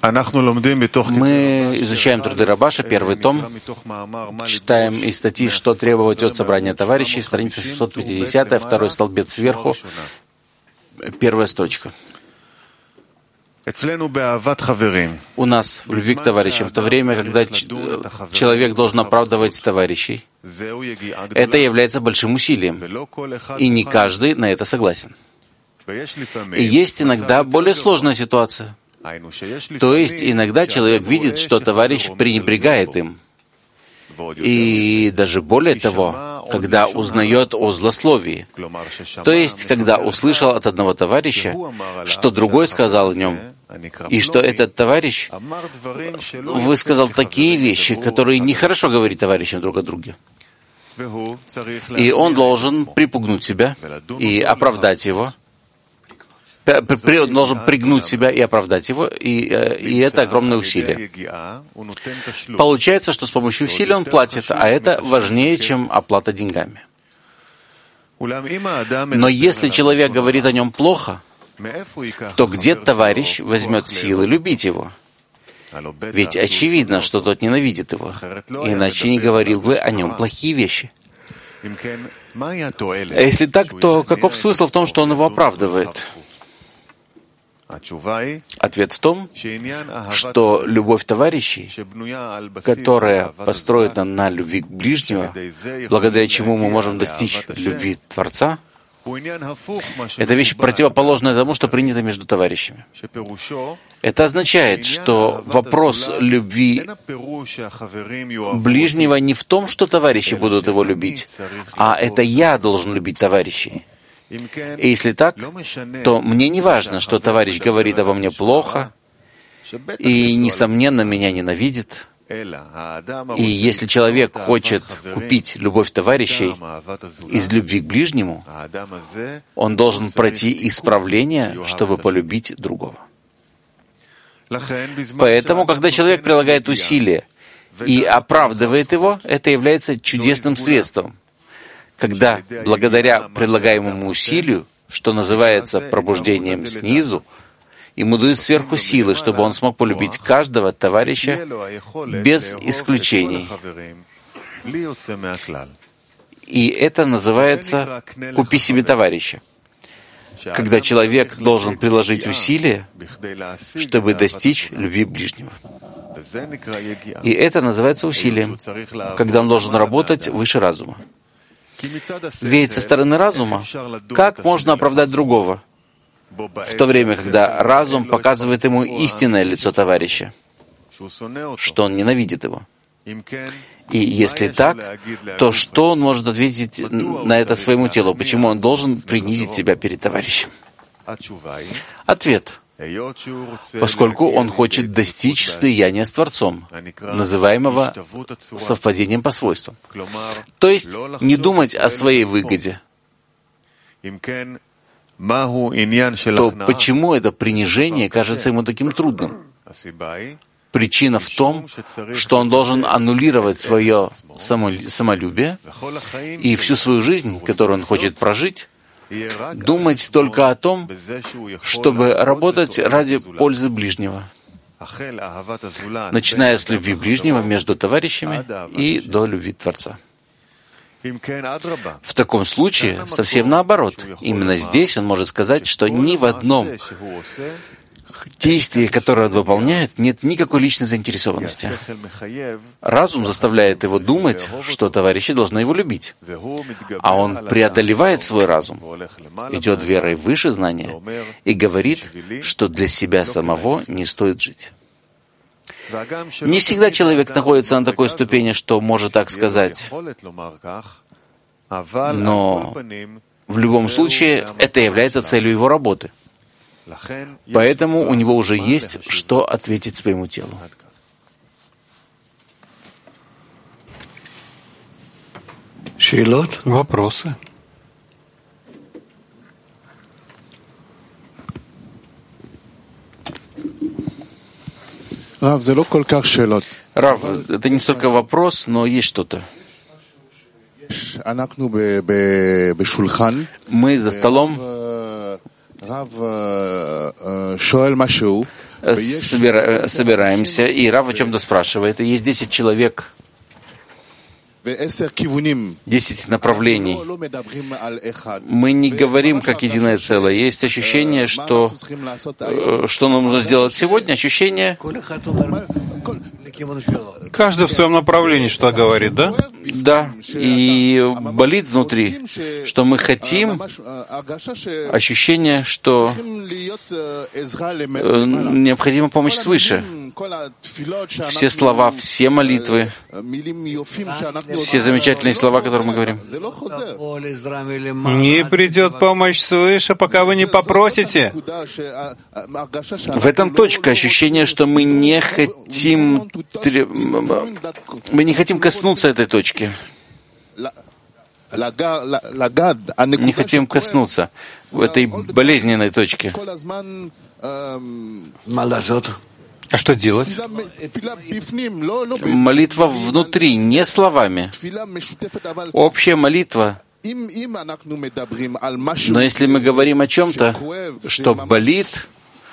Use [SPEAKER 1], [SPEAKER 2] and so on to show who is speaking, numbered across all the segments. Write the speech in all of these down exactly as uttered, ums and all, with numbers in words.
[SPEAKER 1] Мы изучаем труды Рабаша, первый том, читаем из статьи «Что требовать от собрания товарищей», страница семьсот пятидесятая, второй столбец сверху, первая строчка. У нас в любви к товарищам, в то время, когда человек должен оправдывать товарищей, это является большим усилием, и не каждый на это согласен. И есть иногда более сложная ситуация. То есть иногда человек видит, что товарищ пренебрегает им. И даже более того, когда узнает о злословии. То есть, когда услышал от одного товарища, что другой сказал о нем, и что этот товарищ высказал такие вещи, которые нехорошо говорить товарищам друг о друге. И он должен припугнуть себя и оправдать его. Он должен пригнуть себя и оправдать его, и, и это огромное усилие. Получается, что с помощью усилий он платит, а это важнее, чем оплата деньгами. Но если человек говорит о нем плохо, то где товарищ возьмет силы любить его? Ведь очевидно, что тот ненавидит его, иначе не говорил бы о нем плохие вещи. А если так, то каков смысл в том, что он его оправдывает? Ответ в том, что любовь товарищей, которая построена на любви к ближнего, благодаря чему мы можем достичь любви Творца, это вещь противоположная тому, что принято между товарищами. Это означает, что вопрос любви ближнего не в том, что товарищи будут его любить, а это я должен любить товарищей. И если так, то мне не важно, что товарищ говорит обо мне плохо и, несомненно, меня ненавидит. И если человек хочет купить любовь товарищей из любви к ближнему, он должен пройти исправление, чтобы полюбить другого. Поэтому, когда человек прилагает усилия и оправдывает его, это является чудесным средством. Когда благодаря предлагаемому усилию, что называется пробуждением снизу, ему дают сверху силы, чтобы он смог полюбить каждого товарища без исключений. И это называется «купи себе товарища». Когда человек должен приложить усилия, чтобы достичь любви ближнего. И это называется усилием, когда он должен работать выше разума. Ведь со стороны разума, как можно оправдать другого, в то время, когда разум показывает ему истинное лицо товарища, что он ненавидит его? И если так, то что он может ответить на это своему телу? Почему он должен принизить себя перед товарищем? Ответ. Поскольку он хочет достичь слияния с Творцом, называемого совпадением по свойствам. То есть не думать о своей выгоде. То почему это принижение кажется ему таким трудным? Причина в том, что он должен аннулировать свое самолюбие и всю свою жизнь, которую он хочет прожить, думать только о том, чтобы работать ради пользы ближнего, начиная с любви ближнего между товарищами и до любви Творца. В таком случае совсем наоборот. Именно здесь он может сказать, что ни в одном действии, которое он выполняет, нет никакой личной заинтересованности. Разум заставляет его думать, что товарищи должны его любить. А он преодолевает свой разум, идет верой выше знания и говорит, что для себя самого не стоит жить. Не всегда человек находится на такой ступени, что может так сказать. Но в любом случае это является целью его работы. Поэтому у него уже есть, что ответить своему телу.
[SPEAKER 2] Вопросы?
[SPEAKER 1] Рав, это не столько вопрос, но есть что-то. Мы за столом, собира... собираемся, и Рав о чем-то спрашивает, и есть десять человек, десять направлений. Мы не говорим как единое целое. Есть ощущение, что что нам нужно сделать сегодня, ощущение...
[SPEAKER 2] Каждый в своем направлении что говорит, да?
[SPEAKER 1] Да, и болит внутри, что мы хотим, ощущение, что необходима помощь свыше. Все слова, все молитвы, все замечательные слова, которые мы говорим.
[SPEAKER 2] Не придет помощь свыше, пока вы не попросите.
[SPEAKER 1] В этом точка ощущения, что мы не хотим, мы не хотим коснуться этой точки. Не хотим коснуться в этой болезненной точке.
[SPEAKER 2] А что делать?
[SPEAKER 1] Молитва внутри, не словами. Общая молитва. Но если мы говорим о чем-то, что болит,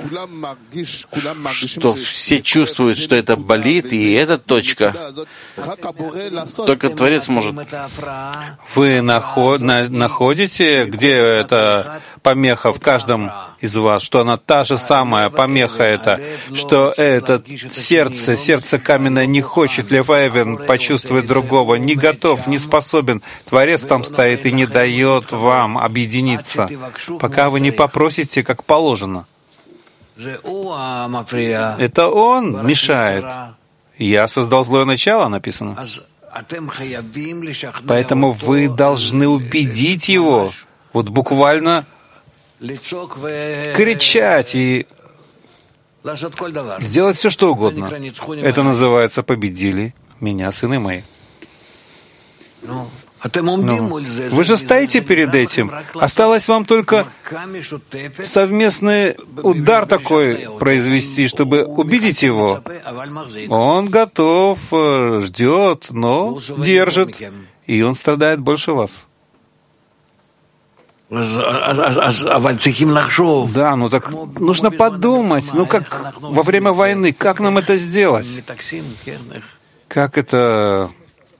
[SPEAKER 1] что все чувствуют, что это болит, и эта точка, только Творец может.
[SPEAKER 2] Вы наход, на, находите, где эта помеха в каждом из вас, что она та же самая помеха, это, что это сердце, сердце каменное не хочет, Левайвен почувствовать другого, не готов, не способен. Творец там стоит и не дает вам объединиться, пока вы не попросите, как положено. Это он мешает. Я создал злое начало, написано. Поэтому вы должны убедить его, вот буквально кричать и сделать все, что угодно. Это называется «победили меня, сыны мои». Ну, вы же стоите перед этим. Осталось вам только совместный удар такой произвести, чтобы убедить его. Он готов, ждет, но держит. И он страдает больше вас. Да, ну так нужно подумать, ну как во время войны, как нам это сделать? Как это...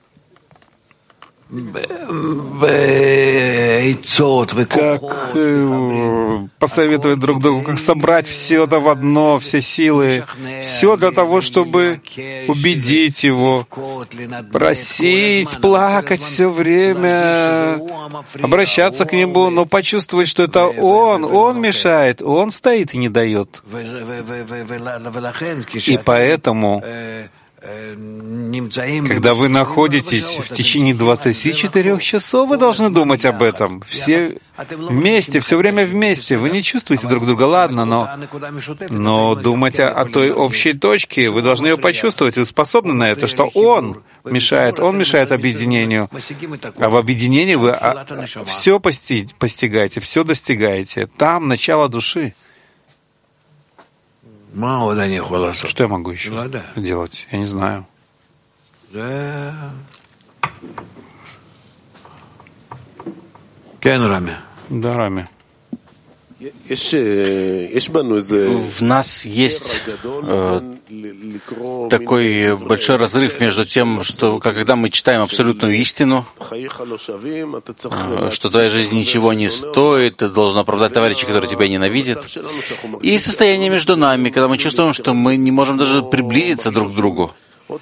[SPEAKER 2] Как э, посоветовать друг другу, как собрать все это в одно, все силы, все для того, чтобы убедить его, просить, плакать все время, обращаться к нему, но почувствовать, что это он, он мешает, он стоит и не дает. И поэтому... Когда вы находитесь в течение двадцати четырёх часов, вы должны думать об этом. Все вместе, все время вместе. Вы не чувствуете друг друга, ладно, но, но думать о, о той общей точке, вы должны ее почувствовать. Вы способны на это, что он мешает, он мешает объединению. А в объединении вы все постигаете, все достигаете. Там начало души. Что я могу еще делать? Я не знаю. Да, Рами.
[SPEAKER 1] В нас есть э, такой большой разрыв между тем, что когда мы читаем абсолютную истину, э, что твоя жизнь ничего не стоит, ты должен оправдать товарища, которые тебя ненавидят, и состояние между нами, когда мы чувствуем, что мы не можем даже приблизиться друг к другу.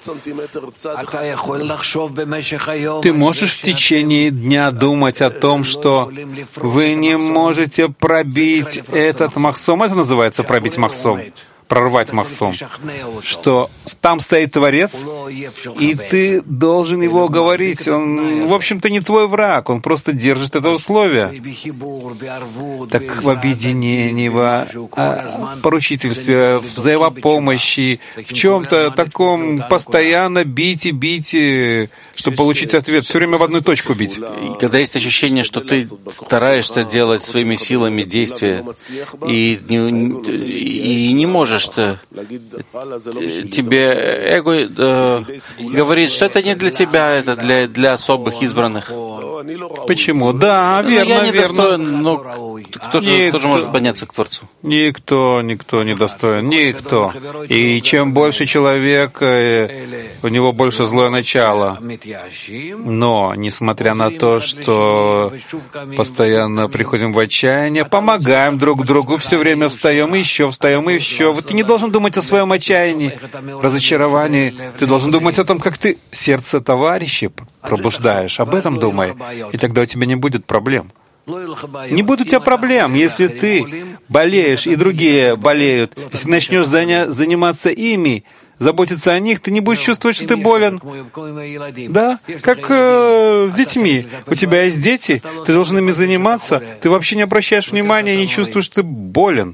[SPEAKER 2] Ты можешь в течение дня думать о том, что вы не можете пробить этот махсом. Это называется пробить махсом. Прорвать махсом, что там стоит Творец, и ты должен его говорить. Он, в общем-то, не твой враг, он просто держит это условие. Так в объединении, в поручительстве, в взаимопомощи, в чем-то таком постоянно бить и бить, чтобы получить ответ, все время в одну точку бить.
[SPEAKER 1] И когда есть ощущение, что ты стараешься делать своими силами действия, и не, и не можешь, что тебе эго э, говорит, что это не для тебя, это для, для особых избранных.
[SPEAKER 2] Почему? Да, верно,
[SPEAKER 1] я не
[SPEAKER 2] верно.
[SPEAKER 1] достоин, но кто же, кто же может подняться к Творцу?
[SPEAKER 2] Никто, никто не достоин, никто. И чем больше человек, у него больше злое начало. Но, несмотря на то, что постоянно приходим в отчаяние, помогаем друг другу, все время встаем, и еще встаем, и еще. Вот ты не должен думать о своем отчаянии, разочаровании. Ты должен думать о том, как ты сердце товарища пробуждаешь. Об этом думай, и тогда у тебя не будет проблем. Не будет у тебя проблем, если ты болеешь, и другие болеют. Если начнешь заня- заниматься ими, заботиться о них, ты не будешь чувствовать, что ты болен. Да? Как э, с детьми. У тебя есть дети, ты должен ими заниматься, ты вообще не обращаешь внимания и не чувствуешь, что ты болен.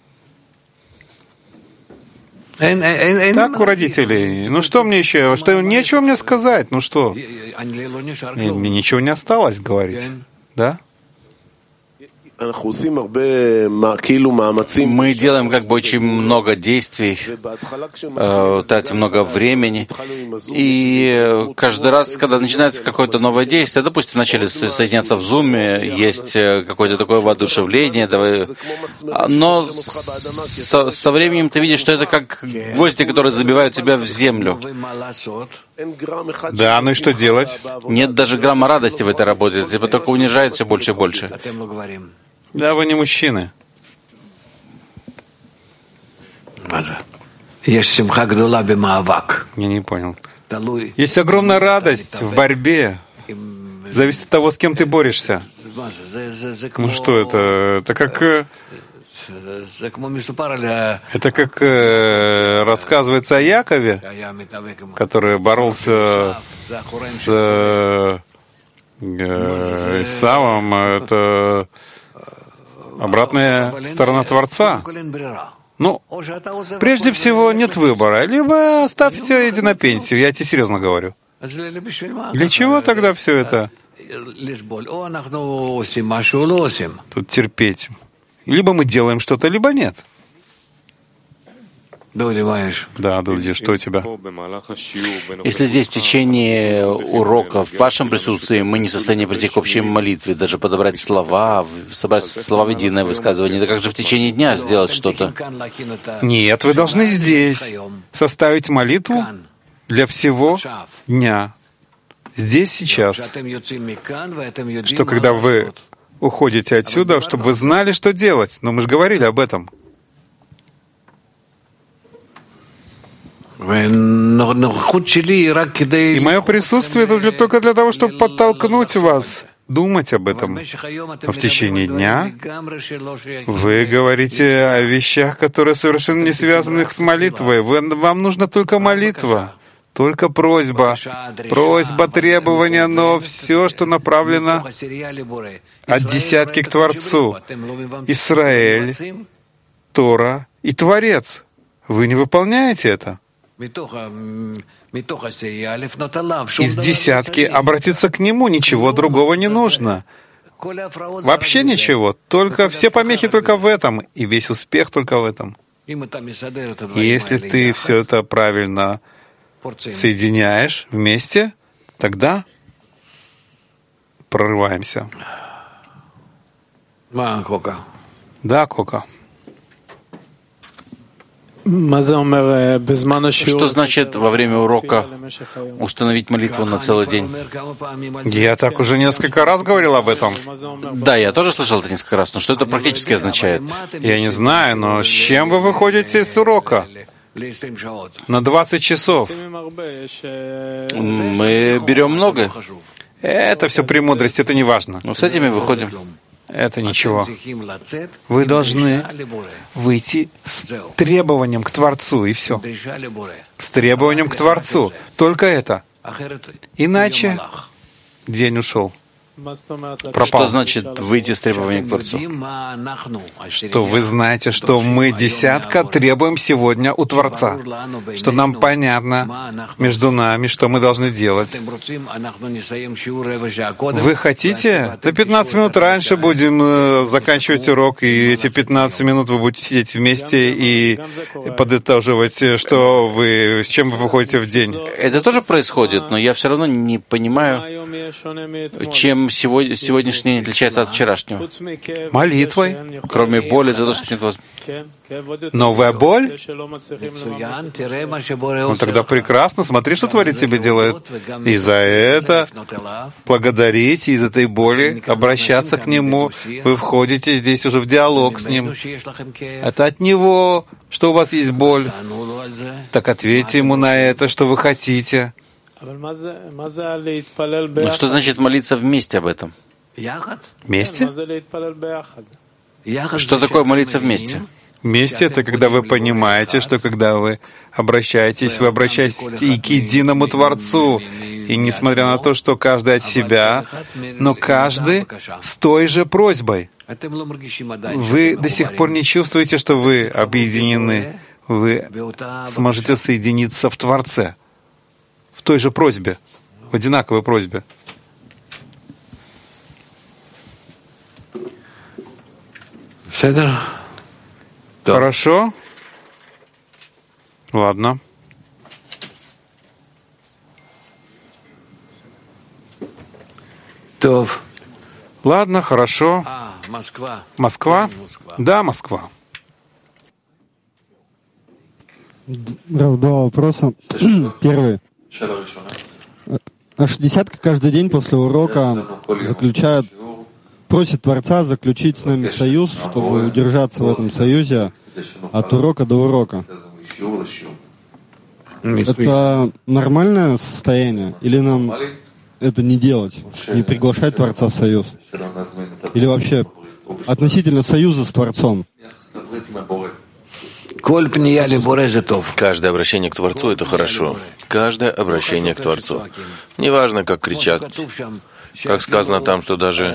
[SPEAKER 2] Так у родителей. Ну что мне еще? Что, нечего мне сказать? Ну что? Мне ничего не осталось говорить. Да?
[SPEAKER 1] Мы делаем как бы очень много действий, э, тратим много времени, и каждый раз, когда начинается какое-то новое действие, допустим, начали соединяться в Zoom, есть какое-то такое воодушевление, давай, но со, со временем ты видишь, что это как гвозди, которые забивают тебя в землю.
[SPEAKER 2] Да, ну и что делать?
[SPEAKER 1] Нет даже грамма радости в этой работе, тебя только унижает все больше и больше.
[SPEAKER 2] Да, вы не мужчины.
[SPEAKER 1] Я
[SPEAKER 2] не понял. Есть огромная радость в борьбе. Зависит от того, с кем ты борешься. Ну что это? Это как... Это как э, рассказывается о Якове, который боролся с э, Исавом. Это обратная сторона Творца. Ну, прежде всего, нет выбора. Либо оставь все, иди на пенсию. Я тебе серьезно говорю. Для чего тогда все это? Тут терпеть. Либо мы делаем что-то, либо нет. Да, Дуди, что у тебя?
[SPEAKER 1] Если здесь в течение урока, в вашем присутствии, мы не в состоянии прийти к общей молитве, даже подобрать слова, собрать слова в единое высказывание, то как же в течение дня сделать что-то?
[SPEAKER 2] Нет, вы должны здесь составить молитву для всего дня. Здесь, сейчас. Что когда вы уходите отсюда, чтобы вы знали, что делать. Но мы же говорили об этом. И мое присутствие это для, только для того, чтобы подтолкнуть вас думать об этом. Но в течение дня вы говорите о вещах, которые совершенно не связаны с молитвой. Вы, вам нужна только молитва, только просьба, просьба, требования, но все, что направлено от десятки к Творцу. Израиль, Тора и Творец. Вы не выполняете это. Из десятки обратиться к Нему, ничего другого не нужно. Вообще ничего, только все помехи только в этом, и весь успех только в этом. И если ты все это правильно соединяешь вместе, тогда прорываемся. Да, Кока.
[SPEAKER 1] Что значит во время урока установить молитву на целый день?
[SPEAKER 2] Я так уже несколько раз говорил об этом.
[SPEAKER 1] Да, я тоже слышал это несколько раз, но что это практически означает?
[SPEAKER 2] Я не знаю, но с чем вы выходите с урока? На двадцать часов.
[SPEAKER 1] Мы берем много.
[SPEAKER 2] Это все премудрость, это не важно.
[SPEAKER 1] Но с этими выходим.
[SPEAKER 2] Это ничего. Вы должны выйти с требованием к Творцу, и все. С требованием к Творцу. Только это. Иначе день ушел. Пропал.
[SPEAKER 1] Что значит выйти с требованием к Творцу?
[SPEAKER 2] Что вы знаете, что мы, десятка, требуем сегодня у Творца. Что нам понятно между нами, что мы должны делать. Вы хотите? До пятнадцать минут раньше будем э, заканчивать урок, и эти пятнадцать минут вы будете сидеть вместе и подытоживать, что вы, с чем вы выходите в день.
[SPEAKER 1] Это тоже происходит, но я все равно не понимаю, чем чем сегодня, сегодняшний отличается от вчерашнего?
[SPEAKER 2] Молитвой.
[SPEAKER 1] Кроме боли за то, что нет возможности.
[SPEAKER 2] Новая боль? Ну тогда прекрасно. Смотри, что Творец тебе делает. И за это благодарить, и из этой боли обращаться к Нему. Вы входите здесь уже в диалог с Ним. Это от Него, что у вас есть боль. Так ответьте Ему на это, что вы хотите.
[SPEAKER 1] Ну, что значит молиться вместе об этом?
[SPEAKER 2] Вместе?
[SPEAKER 1] Что такое молиться вместе?
[SPEAKER 2] Вместе — это когда вы понимаете, что когда вы обращаетесь, вы обращаетесь и к единому Творцу. И несмотря на то, что каждый от себя, но каждый с той же просьбой. Вы до сих пор не чувствуете, что вы объединены. Вы сможете соединиться в Творце. В той же просьбе, в одинаковой просьбе. Хорошо? Ладно. Ладно, хорошо. Москва? Да, Москва.
[SPEAKER 3] Два вопроса. Первый. Наша десятка каждый день после урока заключает, просит Творца заключить с нами союз, чтобы удержаться в этом союзе от урока до урока. Это нормальное состояние? Или нам это не делать? Не приглашать Творца в союз? Или вообще относительно союза с Творцом?
[SPEAKER 4] Каждое обращение к Творцу — это хорошо. Каждое обращение к Творцу. Неважно, как кричат. Как сказано там, что даже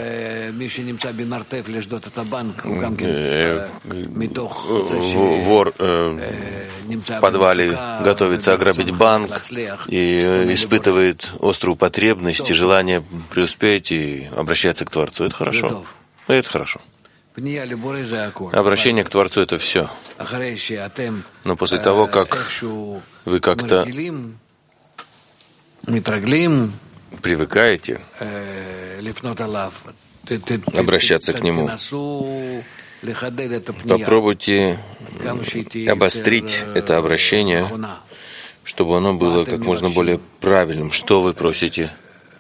[SPEAKER 4] вор в подвале готовится ограбить банк и испытывает острую потребность и желание преуспеть и обращаться к Творцу. Это хорошо. Это хорошо. Обращение к Творцу — это все. Но после того, как вы как-то привыкаете обращаться к Нему, попробуйте обострить это обращение, чтобы оно было как можно более правильным. Что вы просите?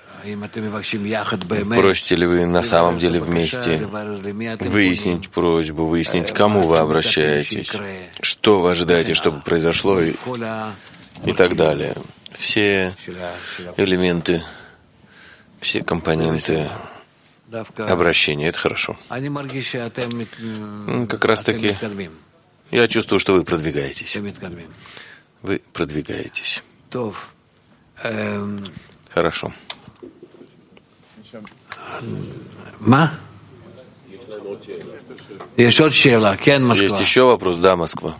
[SPEAKER 4] Просите ли вы на самом деле вместе выяснить просьбу, выяснить, к кому вы обращаетесь, что вы ожидаете, чтобы произошло, и, и так далее. Все элементы, все компоненты обращения — это хорошо. Как раз таки я чувствую, что вы продвигаетесь. Вы продвигаетесь. Хорошо. Есть еще вопрос? Да, Москва.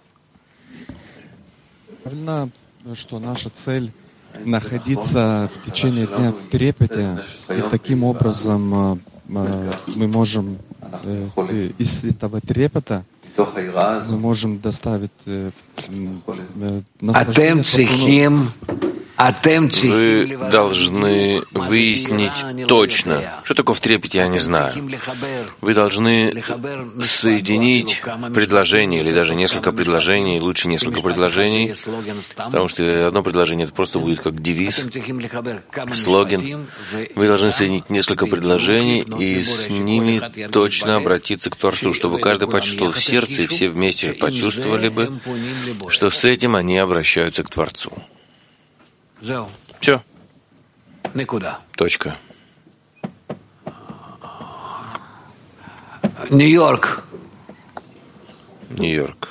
[SPEAKER 5] Правильно, что наша цель находиться в течение дня в трепете, и таким образом мы можем из этого трепета мы можем доставить наслаждение.
[SPEAKER 4] Вы должны выяснить точно, что такое в трепете, я не знаю. Вы должны соединить предложение или даже несколько предложений, лучше несколько предложений, потому что одно предложение это просто будет как девиз, слоган. Вы должны соединить несколько предложений и с ними точно обратиться к Творцу, чтобы каждый почувствовал в сердце, и все вместе почувствовали бы, что с этим они обращаются к Творцу. Все. Точка.
[SPEAKER 6] Нью-Йорк.
[SPEAKER 4] Нью-Йорк.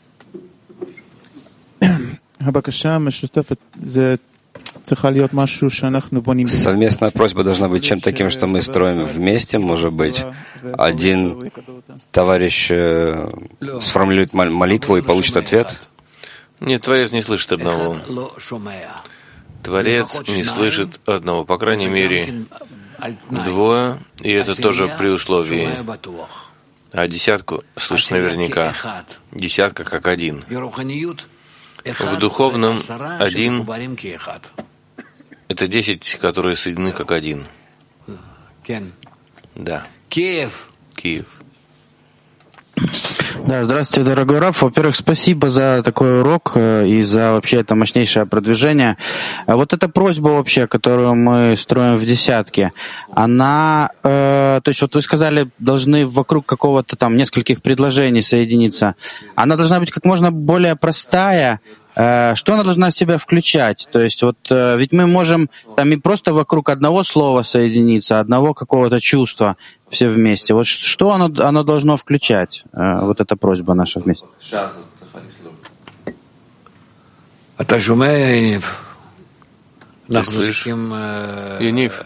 [SPEAKER 7] Совместная просьба должна быть чем таким, что мы строим вместе. Может быть, один товарищ сформулирует молитву и получит ответ.
[SPEAKER 4] Нет, Творец не слышит одного. Творец не слышит одного, по крайней мере, двое, и это тоже при условии. А десятку слышит наверняка. Десятка как один. В духовном один — это десять, которые соединены как один. Да.
[SPEAKER 6] Киев.
[SPEAKER 4] Киев.
[SPEAKER 8] Да, здравствуйте, дорогой Раф. Во-первых, спасибо за такой урок и за вообще это мощнейшее продвижение. Вот эта просьба вообще, которую мы строим в десятке, она, э, то есть вот вы сказали, должны вокруг какого-то там нескольких предложений соединиться. Она должна быть как можно более простая. Э, что она должна в себя включать? То есть вот э, ведь мы можем там и просто вокруг одного слова соединиться, одного какого-то чувства все вместе. Вот что оно, оно должно включать? Э, вот эта просьба наша вместе.
[SPEAKER 6] Ты
[SPEAKER 4] слышишь, Янив?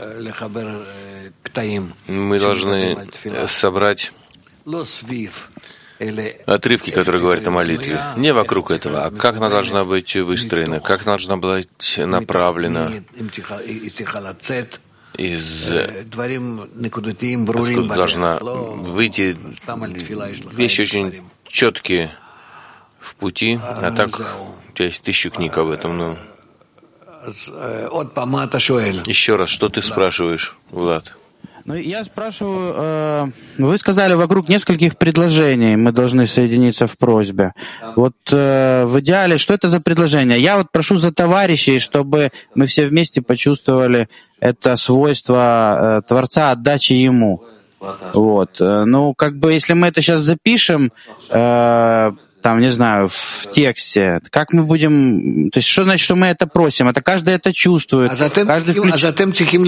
[SPEAKER 4] Мы должны собрать отрывки, которые говорят о молитве. Не вокруг этого, а как она должна быть выстроена, как она должна быть направлена, из откуда должна выйти. Вещи очень четкие в пути, а так у тебя есть тысячу книг об этом. Но еще раз, что ты спрашиваешь, Влад?
[SPEAKER 8] Ну, я спрашиваю, э, вы сказали, вокруг нескольких предложений мы должны соединиться в просьбе. Вот э, в идеале, что это за предложение? Я вот прошу за товарищей, чтобы мы все вместе почувствовали это свойство э, Творца отдачи Ему. Вот. Ну, как бы, если мы это сейчас запишем, э, там, не знаю, в тексте, как мы будем... То есть, что значит, что мы это просим? Это каждый это чувствует. Каждый включает...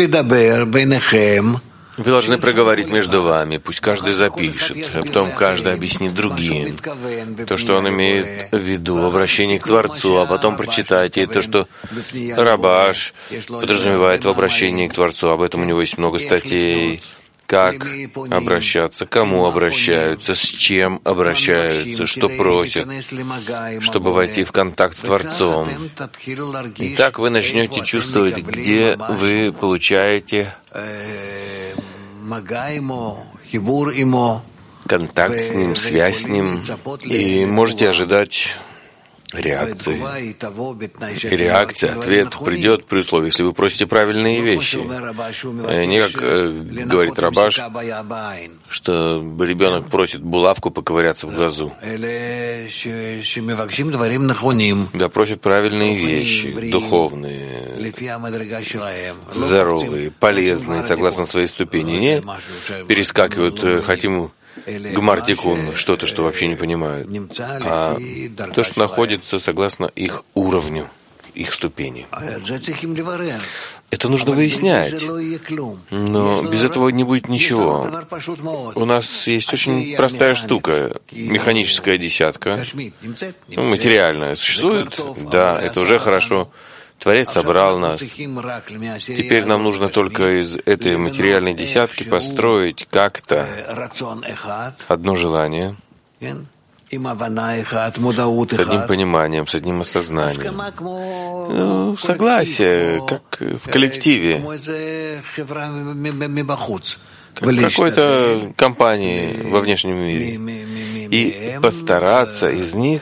[SPEAKER 4] Вы должны проговорить между вами, пусть каждый запишет, а потом каждый объяснит другим то, что он имеет в виду в обращении к Творцу, а потом прочитайте то, что Рабаш подразумевает в обращении к Творцу. Об этом у него есть много статей. Как обращаться, кому обращаются, с чем обращаются, что просят, чтобы войти в контакт с Творцом. И так вы начнете чувствовать, где вы получаете контакт с Ним, связь с Ним, и можете ожидать реакции. И реакция, ответ придет при условии, если вы просите правильные вещи. Не как э, говорит Рабаш, что ребенок просит булавку поковыряться в глазу. Да, просит правильные вещи, духовные, здоровые, полезные, согласно своей ступени. Не перескакивают, хотим гмартикун, что-то, что вообще не понимают, а то, что находится согласно их уровню, их ступени. Это нужно выяснять, но без этого не будет ничего. У нас есть очень простая штука, механическая десятка, ну, материальная. Существует? Да, это уже хорошо. Творец собрал нас. Теперь нам нужно только из этой материальной десятки построить как-то одно желание с одним пониманием, с одним осознанием. Ну, согласие, как в коллективе, как в какой-то компании во внешнем мире. И постараться из них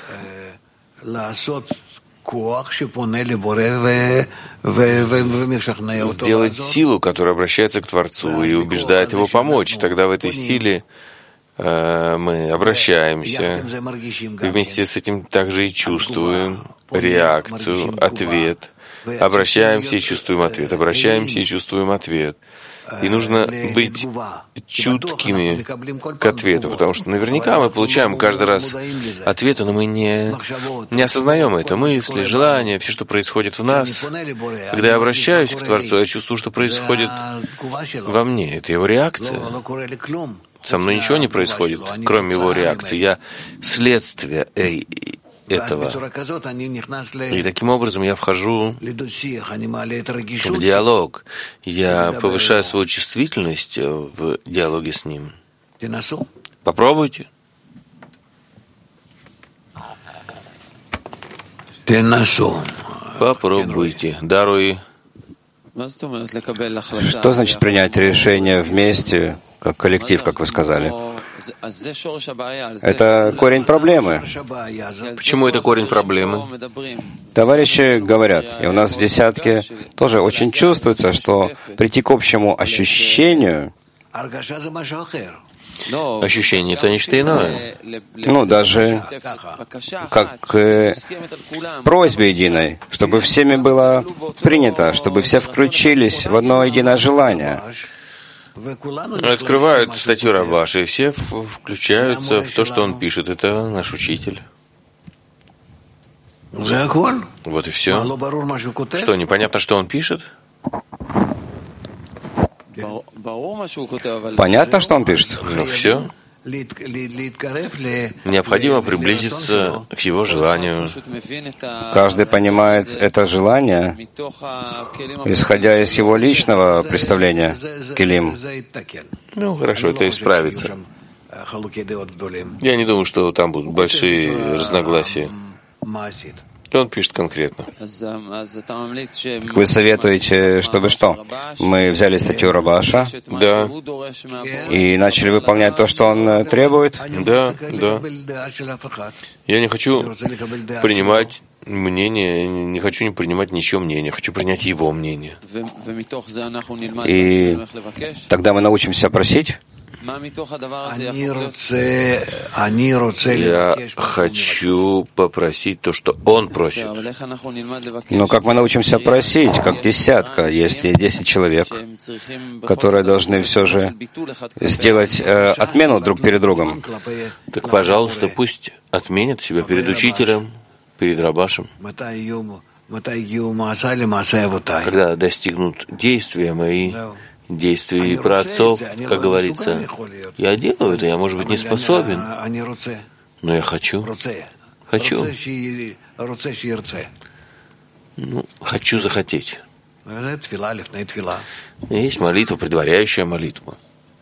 [SPEAKER 4] сделать силу, которая обращается к Творцу и убеждает его помочь. Тогда в этой силе э, мы обращаемся, и вместе с этим также и чувствуем реакцию, ответ. Обращаемся и чувствуем ответ, обращаемся и чувствуем ответ. И нужно быть чуткими к ответу, потому что наверняка мы получаем каждый раз ответы, но мы не, не осознаем это. Мысли, желания, все, что происходит в нас. Когда я обращаюсь к Творцу, я чувствую, что происходит во мне. Это его реакция. Со мной ничего не происходит, кроме его реакции. Я следствие этого. И таким образом я вхожу в диалог. Я повышаю свою чувствительность в диалоге с ним. Попробуйте. Попробуйте. Даруй.
[SPEAKER 7] Что значит принять решение вместе, как коллектив, как вы сказали? Это корень проблемы.
[SPEAKER 4] Почему это корень проблемы?
[SPEAKER 7] Товарищи говорят, и у нас в десятке тоже очень чувствуется, что прийти к общему ощущению
[SPEAKER 4] Ощущение — это нечто иное.
[SPEAKER 7] Ну, даже как к просьбе единой, чтобы всеми было принято, чтобы все включились в одно единое желание.
[SPEAKER 4] Открывают статью Рабаша, и все включаются в то, что он пишет. Это наш учитель. Вот и все. Что, непонятно, что он пишет?
[SPEAKER 7] Понятно, что он пишет?
[SPEAKER 4] Ну все. Необходимо приблизиться к его желанию.
[SPEAKER 7] Каждый понимает это желание, исходя из его личного представления келим.
[SPEAKER 4] Ну хорошо, это исправится. Я не думаю, что там будут большие разногласия. И он пишет конкретно.
[SPEAKER 7] Вы советуете, чтобы что? Мы взяли статью Рабаша,
[SPEAKER 4] да,
[SPEAKER 7] и начали выполнять то, что он требует?
[SPEAKER 4] Да, да. Я не хочу принимать мнение, не хочу не принимать ничего мнения, хочу принять его мнение.
[SPEAKER 7] И тогда мы научимся просить?
[SPEAKER 4] Я хочу попросить то, что он просит.
[SPEAKER 7] Но как мы научимся просить, как десятка, если десять человек, которые должны все же сделать э, отмену друг перед другом?
[SPEAKER 4] Так, пожалуйста, пусть отменят себя перед учителем, перед Рабашем. Когда достигнут действия мои, действий праотцов, как говорится, я делаю это, я, может быть, не способен, но я хочу, хочу, ну, хочу захотеть. Есть молитва, предваряющая молитву.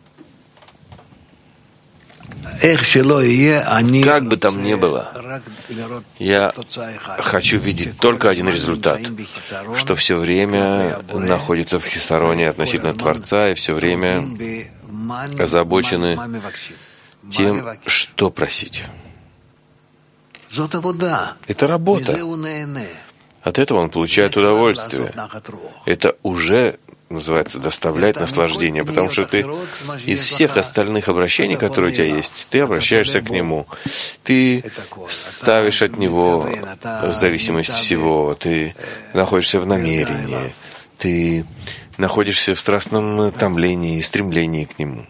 [SPEAKER 4] Как бы там ни было, я хочу видеть только один результат, что все время находится в хисароне относительно Творца и все время озабочены тем, что просить. Это работа. От этого он получает удовольствие. Это уже называется доставлять наслаждение, потому что ты из всех остальных обращений, которые у тебя есть, ты обращаешься к нему, ты ставишь от него зависимость всего, ты находишься в намерении, ты находишься в страстном томлении, стремлении к нему.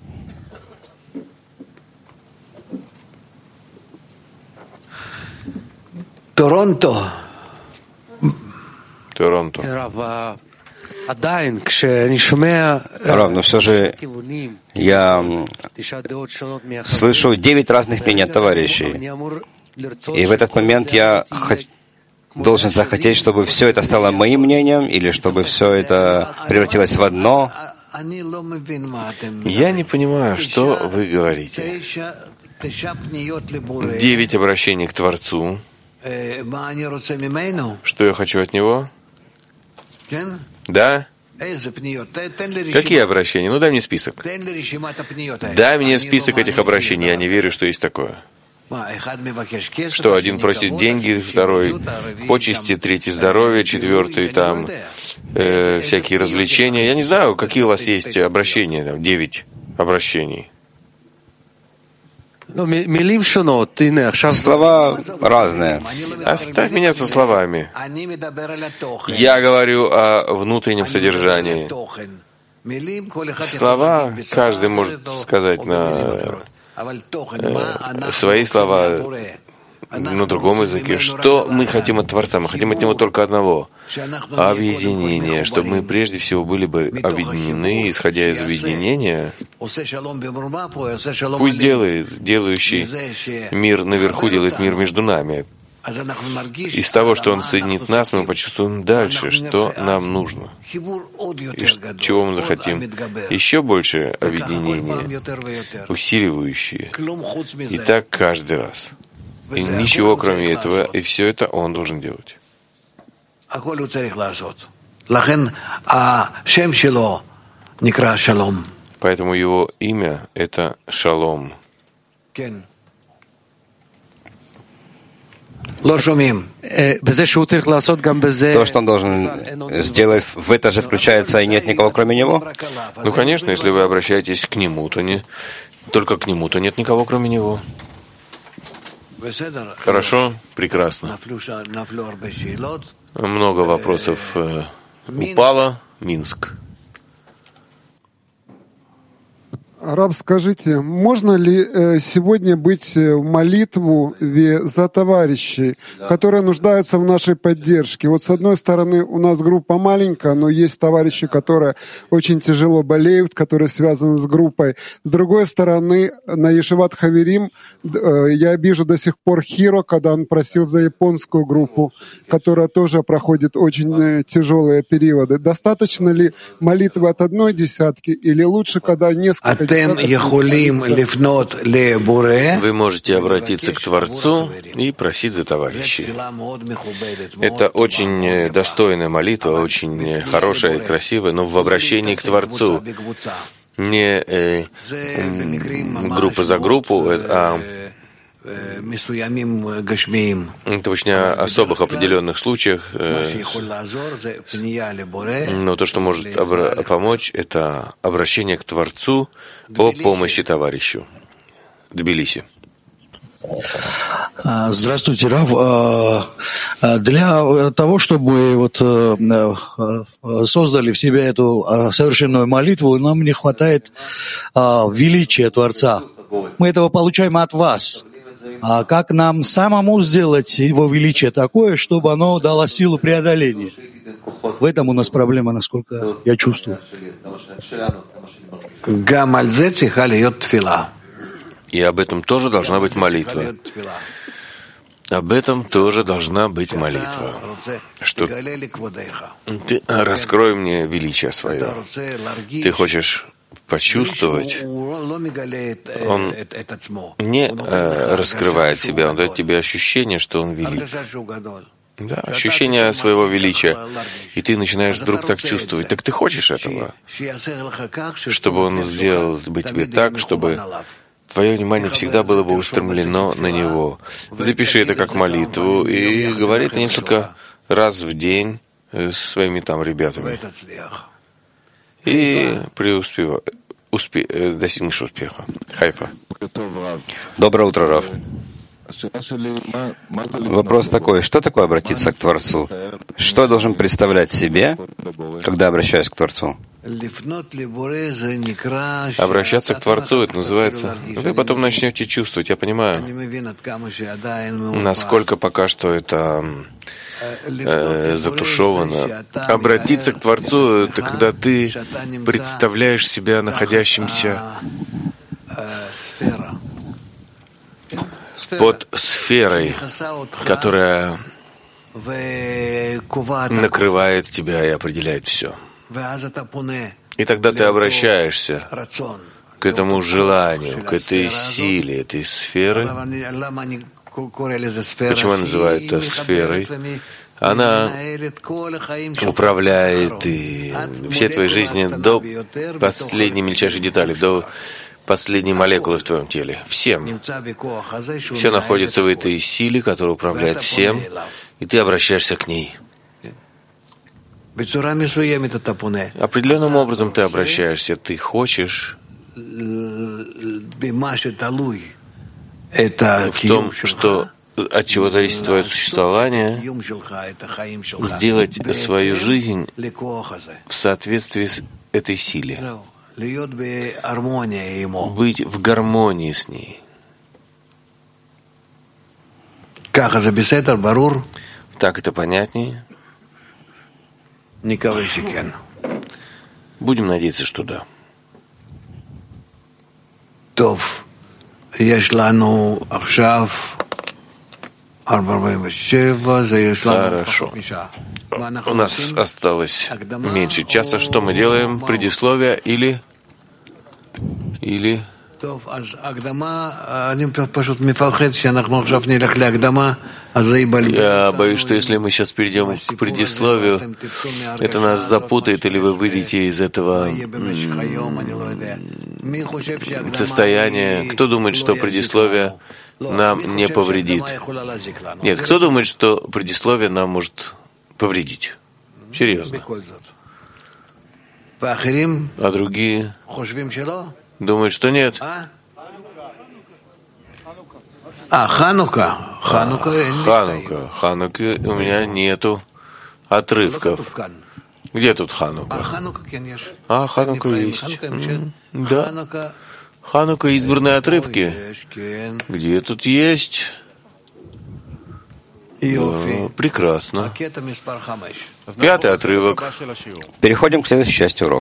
[SPEAKER 6] Торонто.
[SPEAKER 4] Торонто.
[SPEAKER 7] Рав, но все же я слышу девять разных мнений от товарищей. И в этот момент я хот... должен захотеть, чтобы все это стало моим мнением, или чтобы все это превратилось в одно.
[SPEAKER 4] Я не понимаю, что вы говорите. Девять обращений к Творцу. Что я хочу от него? Да? Какие обращения? Ну, дай мне список. Дай мне список этих обращений. Я не верю, что есть такое. Что один просит деньги, второй почести, третий здоровье, четвертый там э, всякие развлечения. Я не знаю, какие у вас есть обращения, там, девять обращений.
[SPEAKER 7] Слова разные.
[SPEAKER 4] Оставь меня со словами. Я говорю о внутреннем содержании. Слова каждый может сказать на э, свои слова на другом языке. Что мы хотим от Творца? Мы хотим от Него только одного — объединение, чтобы мы прежде всего были бы объединены, исходя из объединения. Пусть делает, делающий мир наверху, делает мир между нами. Из того, что Он соединит нас, мы почувствуем дальше, что нам нужно, и чего мы захотим. Еще больше объединения, усиливающие. И так каждый раз. И ничего кроме этого, и все это Он должен делать. Поэтому Его имя — это Шалом.
[SPEAKER 7] То, что он должен сделать, в это же включается и нет никого кроме него?
[SPEAKER 4] Ну, конечно, если вы обращаетесь к нему, то не только к нему, то нет никого кроме него. Хорошо, прекрасно. Много вопросов э, упало. Минск.
[SPEAKER 9] Раб, скажите, можно ли сегодня быть в молитве за товарищей, которые нуждаются в нашей поддержке? Вот с одной стороны, у нас группа маленькая, но есть товарищи, которые очень тяжело болеют, которые связаны с группой. С другой стороны, на Ешиват Хаверим я вижу до сих пор Хиро, когда он просил за японскую группу, которая тоже проходит очень тяжелые периоды. Достаточно ли молитвы от одной десятки или лучше, когда несколько?
[SPEAKER 4] Вы можете обратиться к Творцу и просить за товарищей. Это очень достойная молитва, очень хорошая и красивая, но в обращении к Творцу. Не э, группа за группу, а это в очень особых определенных случаях. Но то, что может помочь, это обращение к Творцу о помощи товарищу. Тбилиси.
[SPEAKER 10] Здравствуйте, Рав. Для того, чтобы вот создали в себе эту совершенную молитву, нам не хватает величия Творца. Мы этого получаем от вас. А как нам самому сделать его величие такое, чтобы оно дало силу преодоления? В этом у нас проблема, насколько я чувствую.
[SPEAKER 4] И об этом тоже должна быть молитва. Об этом тоже должна быть молитва. Что ты раскрой мне величие свое. Ты хочешь почувствовать, он не э, раскрывает себя, он дает тебе ощущение, что он велик. Да, ощущение своего величия. И ты начинаешь вдруг так чувствовать. Так ты хочешь этого? Чтобы он сделал бы тебе так, чтобы твое внимание всегда было бы устремлено на него. Запиши это как молитву и говори это несколько раз в день с своими там ребятами. И преуспев... Успе... достигнешь успеха. Хайфа.
[SPEAKER 7] Доброе утро, Рав. Вопрос такой, что такое обратиться к Творцу? Что я должен представлять себе, когда обращаюсь к Творцу?
[SPEAKER 4] Обращаться к Творцу, это называется... Вы потом начнете чувствовать, я понимаю, насколько пока что это э, затушевано. Обратиться к Творцу, это когда ты представляешь себя находящимся под сферой, которая накрывает тебя и определяет все. И тогда ты обращаешься к этому желанию, к этой силе, этой сферы. Почему я называю это сферой? Она управляет и всей твоей жизни до последней мельчайшей детали, до последней молекулы в твоем теле. Всем. Все находится в этой силе, которая управляет всем, и ты обращаешься к ней. Определенным образом ты обращаешься, ты хочешь в том, что от чего зависит твое существование, сделать свою жизнь в соответствии с этой силе, быть в гармонии с ней. Так это понятнее? Будем надеяться, что да. Хорошо. У нас осталось меньше часа. Что мы делаем? Предисловие или... Или... Я боюсь, что если мы сейчас перейдем к предисловию, это нас запутает, или вы выйдете из этого состояния. Кто думает, что предисловие нам не повредит. Нет, кто думает, что предисловие нам может повредить? Серьезно. А другие думают, что нет.
[SPEAKER 6] А, Ханука.
[SPEAKER 4] Ханука. Хануки у меня нету отрывков. Где тут Ханука? А, Ханука есть. Да. Ханука избранные отрывки. Где тут есть? Да, прекрасно. Пятый отрывок.
[SPEAKER 7] Переходим к следующей части урока.